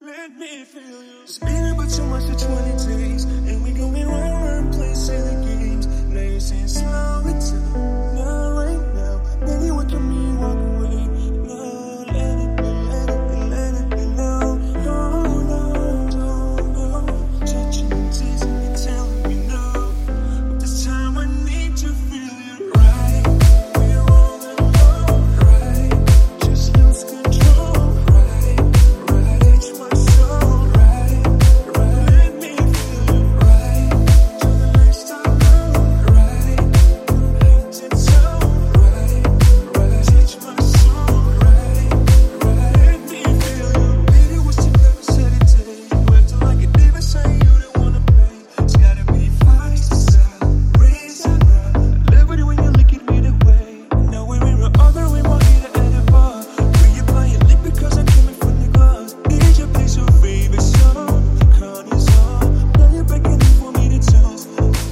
Let me feel you. It's been about too much for 20 days, and we going round, play silly games. Now you're saying slow it down, not right now. Then you look at me, walk away. No, let it be, let it be, let it be now. No, no, don't go. Touching and teasing me, telling me no. But this time I need to feel you right. We're all alone, right? Just lose control, right? Right, my soul, right? Right, let me feel you right. To the next time, right? Head to toe, right? Right, touch my soul, right? Right, let me feel you. Baby, what's your never said it today? You acting like a diva, saying you don't wanna play. It's gotta be feisty style, raise and run. I love it when you look at me that way. Now we're in the other way, we're here at a bar. Reapply your lip because I'm coming from the glass. Did you play your favorite song? Kanye's on. Now you're begging me for me to toast.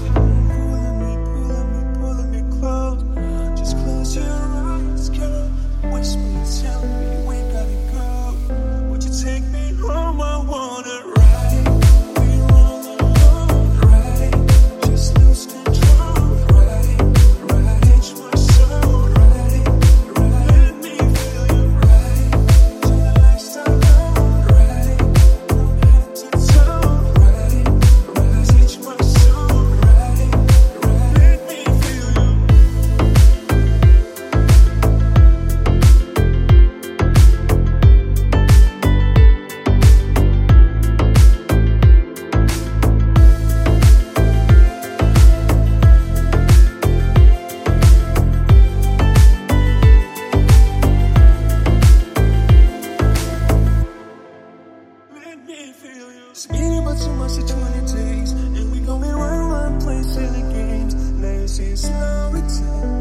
Pulling me close. Just close your eyes, girl. Whisper, telling me we gotta go. Would you take me home? I wanna ride. We're all alone, right? Just lose control, right? Right, touch my soul, right? Right, let me feel you right. To the last time, right? Head to toe, right? Right, touch my soul, right? Right, let me feel you. Let me feel you. It's been about too much for 20 days, and we going round, play silly games. Now you're saying slow it down.